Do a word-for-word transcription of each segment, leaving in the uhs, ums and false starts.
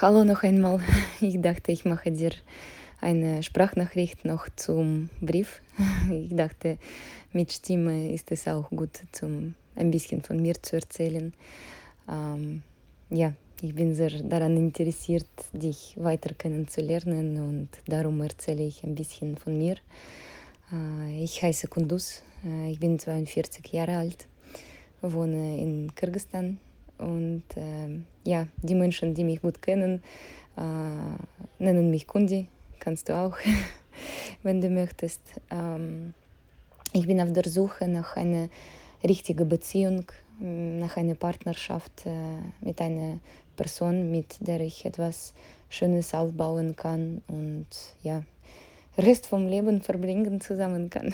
Hallo noch einmal. Ich dachte, ich mache dir eine Sprachnachricht noch zum Brief. Ich dachte, mit Stimme ist es auch gut, zum ein bisschen von mir zu erzählen. Ähm, ja, ich bin sehr daran interessiert, dich weiter kennenzulernen und darum erzähle ich ein bisschen von mir. Äh, ich heiße Kunduz, äh, ich bin zweiundvierzig Jahre alt, wohne in Kirgisistan und äh, ja, die Menschen, die mich gut kennen, äh, nennen mich Kundi, kannst du auch, wenn du möchtest. Ähm, ich bin auf der Suche nach einer richtigen Beziehung, nach einer Partnerschaft äh, mit einer Person, mit der ich etwas Schönes aufbauen kann und ja, Rest vom Leben verbringen zusammen kann.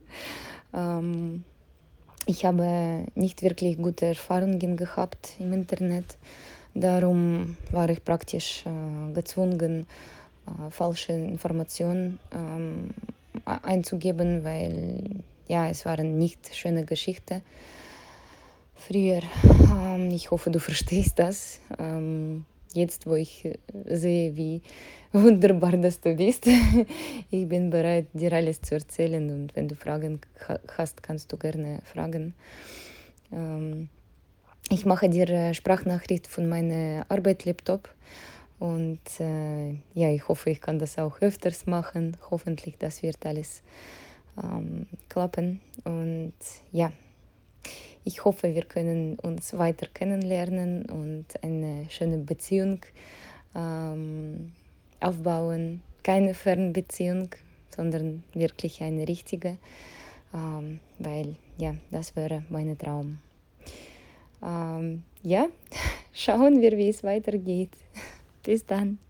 ähm, ich habe nicht wirklich gute Erfahrungen gehabt im Internet. Darum war ich praktisch äh, gezwungen, äh, falsche Informationen ähm, einzugeben, weil ja, es waren nicht schöne Geschichten früher. Ähm, ich hoffe, du verstehst das. Ähm, jetzt, wo ich sehe, wie wunderbar dass du bist, ich bin bereit, dir alles zu erzählen und wenn du Fragen hast, kannst du gerne fragen. Ähm, ich mache dir eine Sprachnachricht von meinem Arbeitslaptop und äh, ja, ich hoffe, ich kann das auch öfters machen. Hoffentlich, das wird alles ähm, klappen. Und ja, ich hoffe, wir können uns weiter kennenlernen und eine schöne Beziehung ähm, aufbauen. Keine Fernbeziehung, sondern wirklich eine richtige, ähm, weil ja, das wäre mein Traum. Ähm, ja, schauen wir, wie es weitergeht. Bis dann.